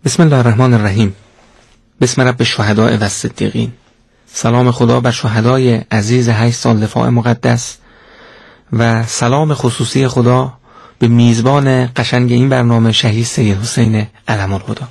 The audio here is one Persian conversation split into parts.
بسم الله الرحمن الرحیم. بسم رب الشهداء و الصدیقین. سلام خدا بر شهدای عزیز 8 سال دفاع مقدس و سلام خصوصی خدا به میزبان قشنگ این برنامه شهید سید حسین علم الهدی.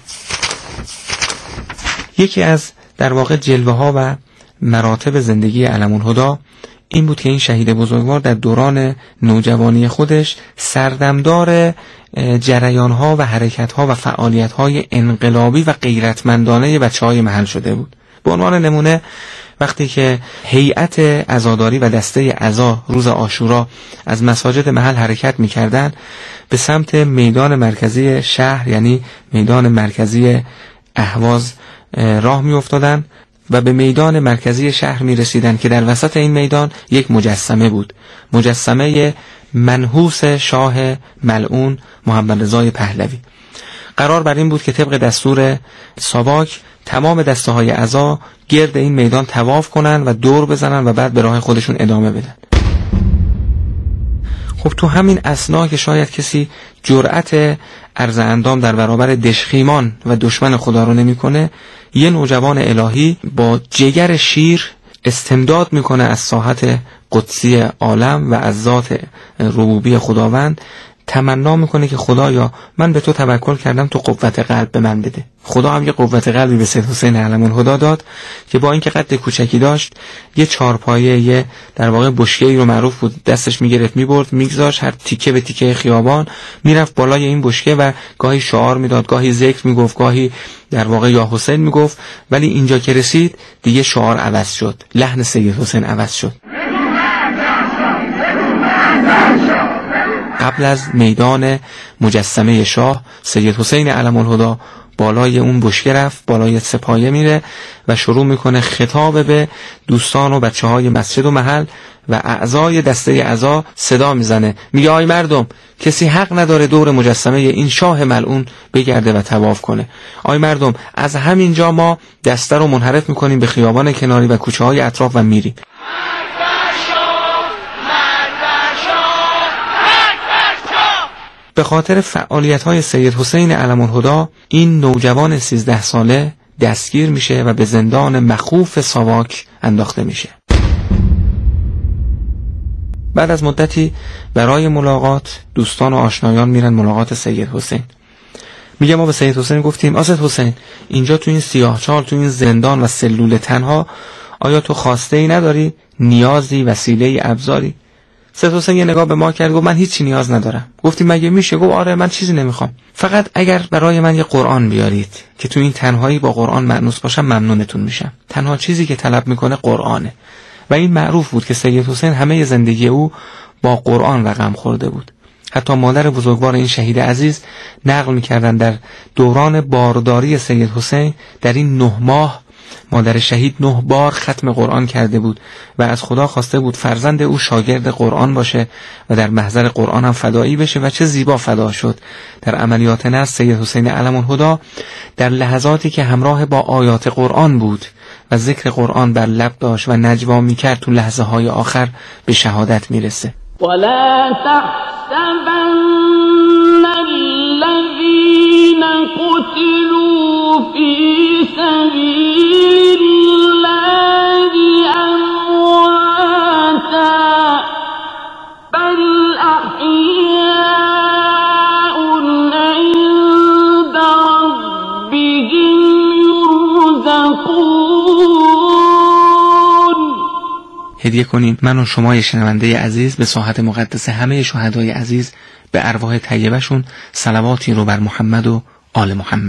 یکی از در واقع جلوه ها و مراتب زندگی علم الهدی این بود که این شهید بزرگوار در دوران نوجوانی خودش سردمدار جریان‌ها و حرکت‌ها و فعالیت‌های انقلابی و غیرتمندانه بچه‌های محل شده بود. به عنوان نمونه وقتی که هیئت عزاداری و دسته عزا روز عاشورا از مساجد محل حرکت می‌کردند، به سمت میدان مرکزی شهر یعنی میدان مرکزی اهواز راه می‌افتادند و به میدان مرکزی شهر می رسیدن که در وسط این میدان یک مجسمه بود، مجسمه منحوس شاه ملعون محمد رضای پهلوی. قرار بر این بود که طبق دستور ساواک تمام دسته های عزا گرد این میدان طواف کنن و دور بزنن و بعد به راه خودشون ادامه بدن. خب تو همین اثنا که شاید کسی جرأت عرض اندام در برابر دشخیمان و دشمن خدا رو نمیکنه، یه نوجوان الهی با جگر شیر استمداد میکنه از ساحت قدسی عالم و از ذات ربوبی خداوند، تمنا میکنه که خدایا من به تو توکل کردم، تو قوت قلب به من بده. خدا هم یه قوت قلبی به سید حسین علم الهدی داد که با اینکه قد کوچکی داشت، یه چارپایه، یه در واقع بشکه‌ای رو معروف بود دستش میگرفت میبرد میگذاشت، هر تیکه به تیکه خیابان میرفت بالای این بشکه و گاهی شعار میداد، گاهی ذکر میگفت، گاهی در واقع یا حسین میگفت. ولی اینجا که رسید دیگه شعار عوض شد، لحن سید حسین عوض شد. قبل از میدان مجسمه شاه، سید حسین علم الهدی بالای اون بشکه رفت، بالای سپایه میره و شروع میکنه خطاب به دوستان و بچه های مسجد و محل و اعضای دسته عزا. صدا میزنه میگه آی مردم، کسی حق نداره دور مجسمه این شاه ملعون بگرده و طواف کنه. آی مردم، از همینجا ما دسته رو منحرف میکنیم به خیابان کناری و کوچه های اطراف و میریم. به خاطر فعالیت‌های سید حسین علم الهدی این نوجوان 13 ساله دستگیر میشه و به زندان مخوف ساواک انداخته میشه. بعد از مدتی برای ملاقات دوستان و آشنایان میرن ملاقات سید حسین. میگه ما به سید حسین گفتیم آسد حسین، اینجا تو این سیاهچال، تو این زندان و سلول تنها، آیا تو خواسته ای نداری؟ نیازی، وسیله، ابزاری؟ سید حسین یه نگاه به ما کرد، گفت من هیچی نیاز ندارم. گفتیم مگه میشه؟ گفت آره من چیزی نمیخوام، فقط اگر برای من یه قرآن بیارید که تو این تنهایی با قرآن مأنوس باشم ممنونتون میشم. تنها چیزی که طلب میکنه قرآنه. و این معروف بود که سید حسین همه زندگی او با قرآن رقم خورده بود. حتی مادر بزرگوار این شهید عزیز نقل میکردن در دوران بارداری سید حسین در این 9 ماه مادر شهید 9 بار ختم قرآن کرده بود و از خدا خواسته بود فرزند او شاگرد قرآن باشه و در محضر قرآن هم فدایی بشه و چه زیبا فدا شد. در عملیات نصر سید حسین علم الهدی در لحظاتی که همراه با آیات قرآن بود و ذکر قرآن بر لب داشت و نجوا میکرد، تو لحظه های آخر به شهادت میرسه. ولا تحسبن الذين قتلوا في سبيل الله أمواتا بل أحياء عند ربهم يرزقون. هدیه کنین من و شما شنونده عزیز به ساحت مقدس همه شهدای عزیز به ارواح طیبه‌شون صلواتی رو بر محمد و آل محمد.